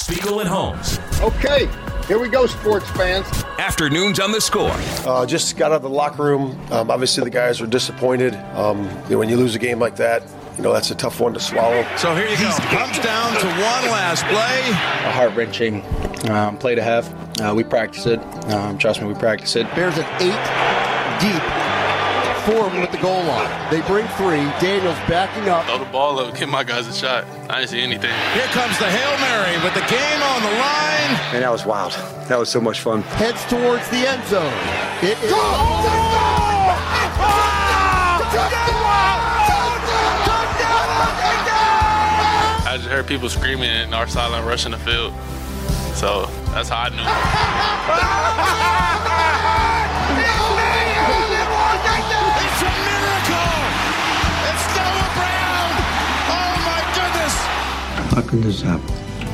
Spiegel and Holmes. Okay, here we go, sports fans. Afternoons on the Score. Just got out of the locker room. Obviously, the guys are disappointed. When you lose a game like that, that's a tough one to swallow. So here you go. Comes down to one last play. A heart-wrenching play to have. We practice it. Trust me, we practice it. Bears at 8 deep. 4 at the goal line. They bring 3. Daniels backing up. Throw the ball up, give my guys a shot. I didn't see anything. Here comes the Hail Mary with the game on the line. And that was wild. That was so much fun. Heads towards the end zone. It is... I just heard people screaming and our sideline rushing the field. So that's how I knew. It's a miracle! It's Noah Brown! Oh my goodness! How could this happen?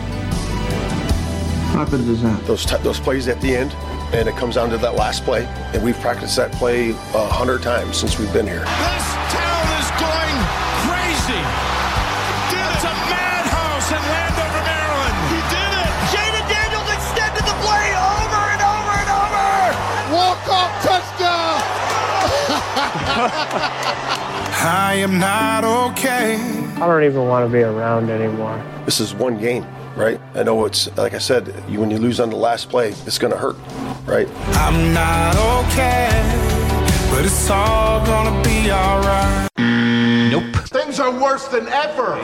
How could this happen? Those plays at the end, and it comes down to that last play, and we've practiced that play 100 times since we've been here. This town is going crazy! It's a madhouse in Landover, Maryland! He did it! Jaden Daniels extended the play over and over and over! Walk-off touchdown! I am not okay. I don't even want to be around anymore. This is one game, right? I know it's, like I said, when you lose on the last play, it's going to hurt, right? I'm not okay, but it's all going to be all right. Nope. Things are worse than ever.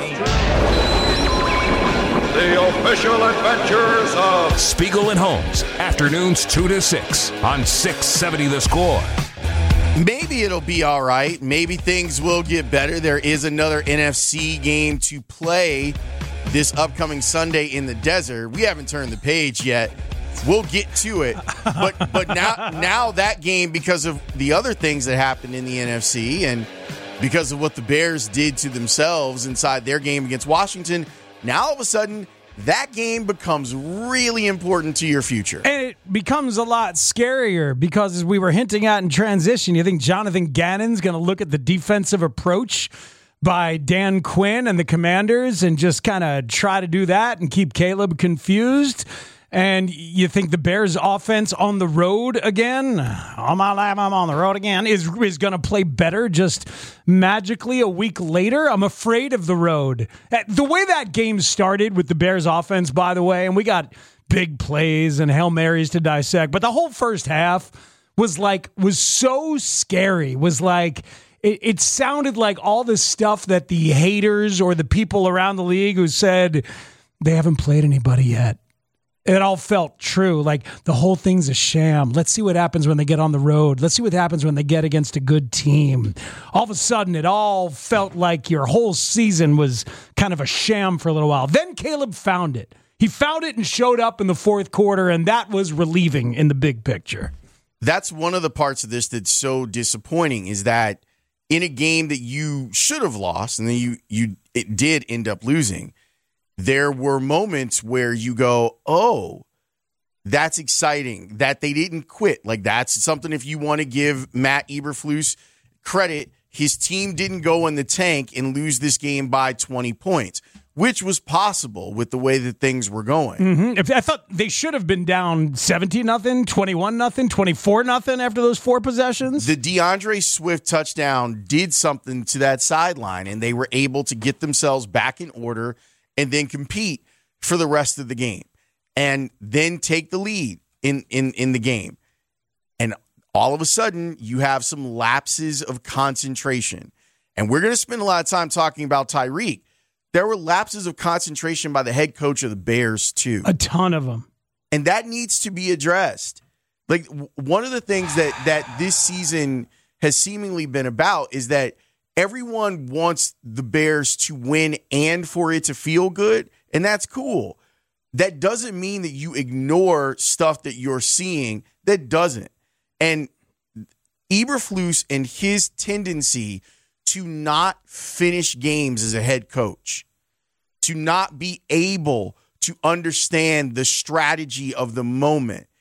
The official adventures of Spiegel and Holmes. Afternoons 2 to 6 on 670 The Score. Maybe it'll be all right. Maybe things will get better. There is another NFC game to play this upcoming Sunday in the desert. We haven't turned the page yet. We'll get to it. But now that game, because of the other things that happened in the NFC and because of what the Bears did to themselves inside their game against Washington, now all of a sudden that game becomes really important to your future. And it becomes a lot scarier because, as we were hinting at in transition, you think Jonathan Gannon's going to look at the defensive approach by Dan Quinn and the Commanders and just kind of try to do that and keep Caleb confused. And you think the Bears' offense on the road again, all my life I'm on the road again, is going to play better just magically a week later? I'm afraid of the road. The way that game started with the Bears' offense, by the way, and we got big plays and Hail Marys to dissect, but the whole first half was so scary, it sounded like all this stuff that the haters or the people around the league who said they haven't played anybody yet. It all felt true. Like the whole thing's a sham. Let's see what happens when they get on the road. Let's see what happens when they get against a good team. All of a sudden, it all felt like your whole season was kind of a sham for a little while. Then Caleb found it. He found it and showed up in the fourth quarter, and that was relieving in the big picture. That's one of the parts of this that's so disappointing is that in a game that you should have lost and then it did end up losing, there were moments where you go, oh, that's exciting that they didn't quit. Like that's something if you want to give Matt Eberflus credit, his team didn't go in the tank and lose this game by 20 points, which was possible with the way that things were going. Mm-hmm. I thought they should have been down 17-0, 21-0, 24-0 after those 4 possessions. The DeAndre Swift touchdown did something to that sideline, and they were able to get themselves back in order and then compete for the rest of the game and then take the lead in the game. And all of a sudden, you have some lapses of concentration. And we're going to spend a lot of time talking about Tyreek. There were lapses of concentration by the head coach of the Bears, too. A ton of them. And that needs to be addressed. Like, one of the things that this season has seemingly been about is that everyone wants the Bears to win and for it to feel good, and that's cool. That doesn't mean that you ignore stuff that you're seeing. That doesn't. And Eberflus and his tendency to not finish games as a head coach, to not be able to understand the strategy of the moment,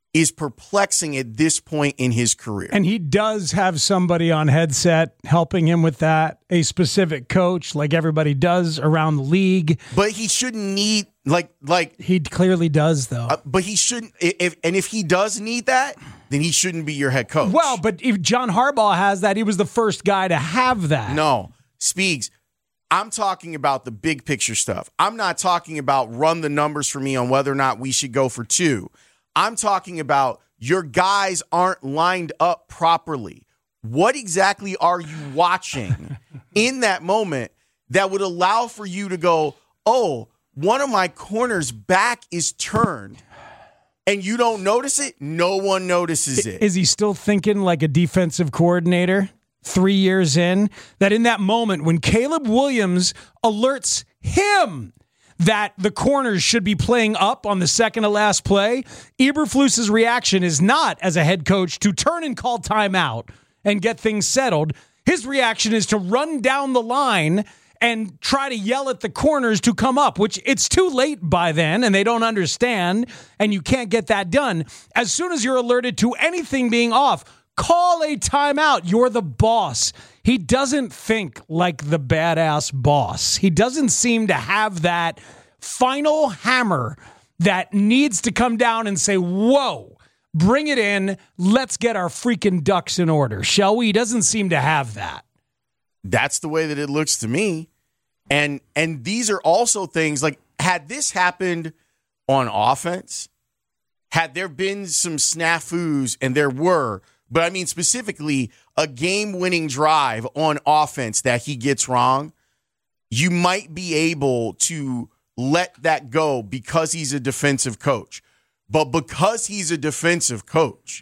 is perplexing at this point in his career. And he does have somebody on headset helping him with that, a specific coach like everybody does around the league. But he shouldn't need like he clearly does though. But he shouldn't if he does need that, then he shouldn't be your head coach. Well, but if John Harbaugh has that, he was the first guy to have that. No, Speaks, I'm talking about the big picture stuff. I'm not talking about run the numbers for me on whether or not we should go for 2. I'm talking about your guys aren't lined up properly. What exactly are you watching in that moment that would allow for you to go, oh, one of my corners back is turned, and you don't notice it? No one notices it. Is he still thinking like a defensive coordinator 3 years in? That in that moment when Caleb Williams alerts him that the corners should be playing up on the second to last play, Eberflus's reaction is not, as a head coach, to turn and call timeout and get things settled. His reaction is to run down the line and try to yell at the corners to come up, which it's too late by then, and they don't understand, and you can't get that done. As soon as you're alerted to anything being off, call a timeout. You're the boss. He doesn't think like the badass boss. He doesn't seem to have that final hammer that needs to come down and say, whoa, bring it in. Let's get our freaking ducks in order, shall we? He doesn't seem to have that. That's the way that it looks to me. And these are also things like, had this happened on offense, had there been some snafus, and there were, but I mean specifically a game-winning drive on offense that he gets wrong, you might be able to let that go because he's a defensive coach. But because he's a defensive coach,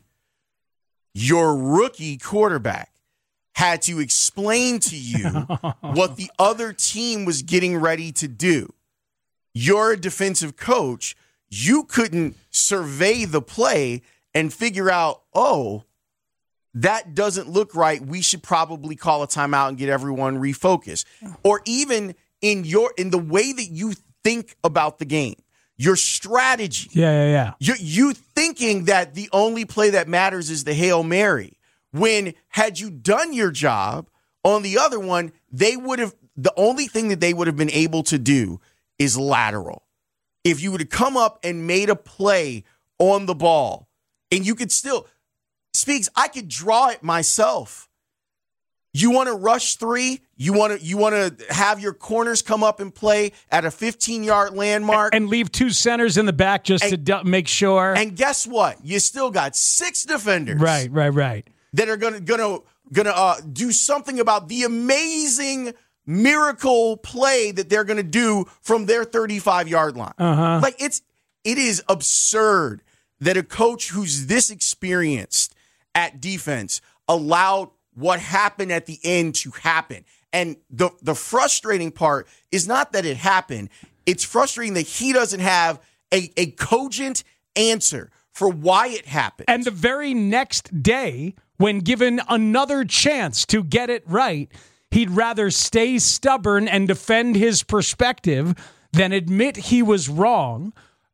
your rookie quarterback had to explain to you what the other team was getting ready to do. You're a defensive coach. You couldn't survey the play and figure out, oh, that doesn't look right. We should probably call a timeout and get everyone refocused. Or even in the way that you think about the game, your strategy. Yeah. You thinking that the only play that matters is the Hail Mary. When had you done your job on the other one, the only thing that they would have been able to do is lateral. If you would have come up and made a play on the ball, and you could still, Speaks, I could draw it myself. You want to rush 3? You want to have your corners come up and play at a 15-yard landmark and leave 2 centers in the back just to make sure. And guess what? You still got 6 defenders. Right. That are gonna do something about the amazing miracle play that they're gonna do from their 35-yard line. Like it is absurd that a coach who's this experienced at defense allowed what happened at the end to happen. And the frustrating part is not that it happened. It's frustrating that he doesn't have a cogent answer for why it happened. And the very next day, when given another chance to get it right, he'd rather stay stubborn and defend his perspective than admit he was wrong.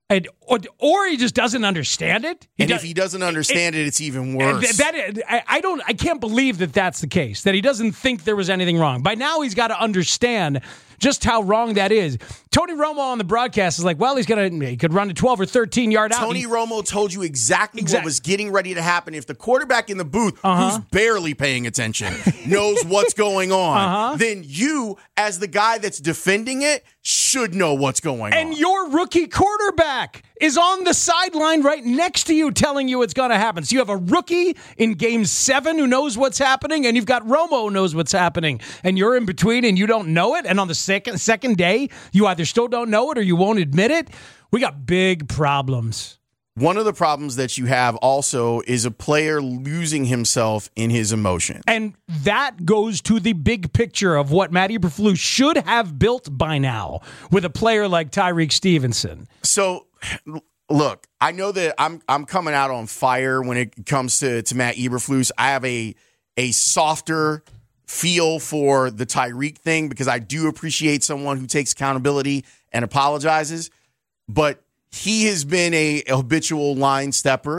Or he just doesn't understand it. If he doesn't understand it, it's even worse. I can't believe that that's the case, that he doesn't think there was anything wrong. By now, he's got to understand just how wrong that is. Tony Romo on the broadcast is like, well, he could run a 12 or 13-yard out. Tony Romo told you exactly what was getting ready to happen. If the quarterback in the booth, who's barely paying attention, knows what's going on, then you, as the guy that's defending it, should know what's going on. And your rookie quarterback is on the sideline right next to you telling you it's going to happen. So you have a rookie in Game 7 who knows what's happening, and you've got Romo who knows what's happening, and you're in between and you don't know it, and on the second day, you either still don't know it or you won't admit it. We got big problems. One of the problems that you have also is a player losing himself in his emotion. And that goes to the big picture of what Matt Eberflus should have built by now with a player like Tyreek Stevenson. So, look, I know that I'm coming out on fire when it comes to Matt Eberflus. I have a softer feel for the Tyreek thing because I do appreciate someone who takes accountability and apologizes. But he has been a habitual line stepper,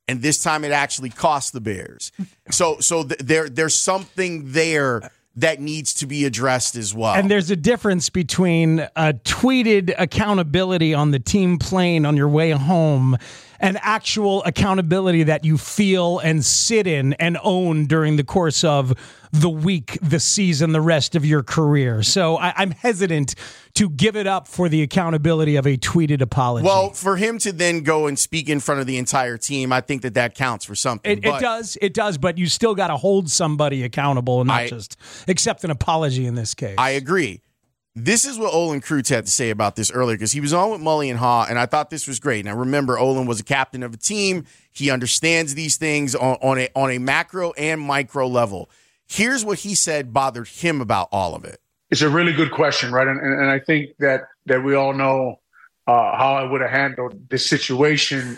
and this time it actually cost the Bears. So there's something there that needs to be addressed as well. And there's a difference between a tweeted accountability on the team plane on your way home and actual accountability that you feel and sit in and own during the course of the week, the season, the rest of your career. So I'm hesitant to give it up for the accountability of a tweeted apology. Well, for him to then go and speak in front of the entire team, I think that counts for something. It does, but you still got to hold somebody accountable and not just accept an apology in this case. I agree. This is what Olin Kreutz had to say about this earlier, because he was on with Mully and Haw, and I thought this was great. Now, remember, Olin was a captain of a team. He understands these things on a macro and micro level. Here's what he said bothered him about all of it. It's a really good question, right? And I think that we all know how I would have handled this situation,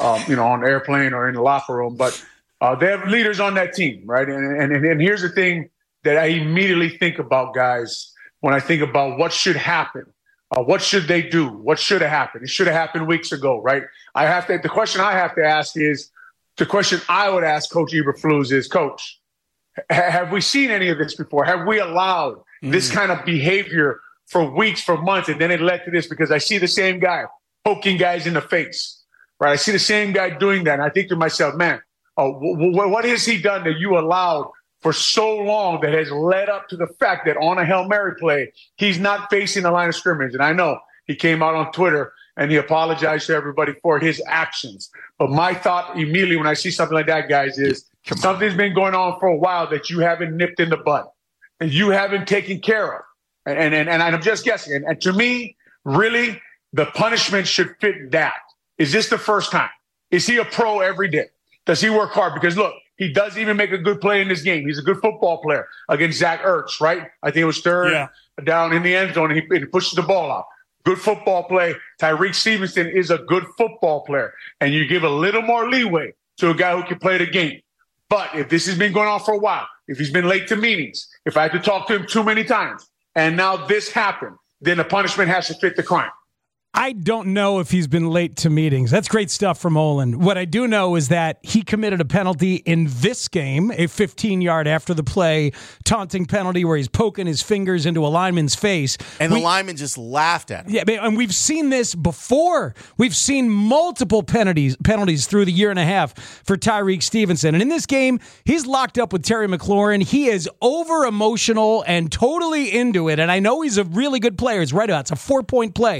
on the airplane or in the locker room. But they have leaders on that team, right? And here's the thing that I immediately think about, guys, when I think about what should happen. What should they do? What should have happened? It should have happened weeks ago, right? The question I have to ask is, the question I would ask Coach Eberflus is, Coach, have we seen any of this before? Have we allowed this kind of behavior for weeks, for months, and then it led to this? Because I see the same guy poking guys in the face, right? I see the same guy doing that, and I think to myself, man, what has he done that you allowed for so long that has led up to the fact that on a Hail Mary play, he's not facing the line of scrimmage? And I know he came out on Twitter and he apologized to everybody for his actions. But my thought immediately when I see something like that, guys, is something's been going on for a while that you haven't nipped in the bud and you haven't taken care of. And I'm just guessing. And to me, really, the punishment should fit that. Is this the first time? Is he a pro every day? Does he work hard? Because, look, he does even make a good play in this game. He's a good football player against Zach Ertz, right? I think it was third down in the end zone, and he pushes the ball out. Good football play. Tyreek Stevenson is a good football player, and you give a little more leeway to a guy who can play the game. But if this has been going on for a while, if he's been late to meetings, if I had to talk to him too many times, and now this happened, then the punishment has to fit the crime. I don't know if he's been late to meetings. That's great stuff from Olin. What I do know is that he committed a penalty in this game, a 15-yard after the play taunting penalty where he's poking his fingers into a lineman's face. And the lineman just laughed at him. Yeah, and we've seen this before. We've seen multiple penalties through the year and a half for Tyreek Stevenson. And in this game, he's locked up with Terry McLaurin. He is over-emotional and totally into it. And I know he's a really good player. It's right about. It's a 4-point play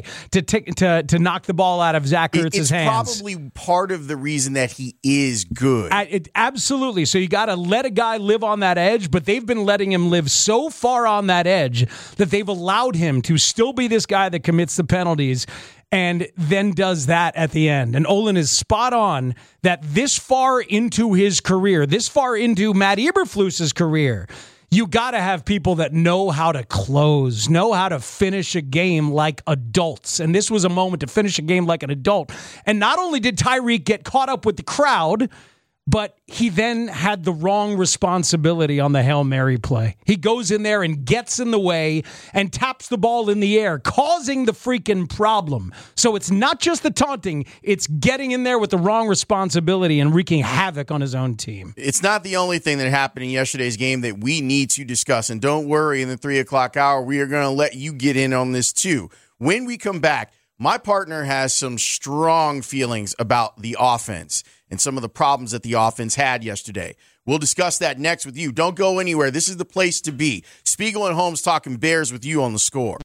to knock the ball out of Zach Ertz's hands. It's probably part of the reason that he is good. Absolutely. So you got to let a guy live on that edge, but they've been letting him live so far on that edge that they've allowed him to still be this guy that commits the penalties and then does that at the end. And Olin is spot on that this far into his career, this far into Matt Eberflus's career, you got to have people that know how to close, know how to finish a game like adults. And this was a moment to finish a game like an adult. And not only did Tyreek get caught up with the crowd, but he then had the wrong responsibility on the Hail Mary play. He goes in there and gets in the way and taps the ball in the air, causing the freaking problem. So it's not just the taunting, it's getting in there with the wrong responsibility and wreaking havoc on his own team. It's not the only thing that happened in yesterday's game that we need to discuss. And don't worry, in the 3 o'clock hour, we are going to let you get in on this too. When we come back, my partner has some strong feelings about the offense and some of the problems that the offense had yesterday. We'll discuss that next with you. Don't go anywhere. This is the place to be. Spiegel and Holmes talking Bears with you on The Score.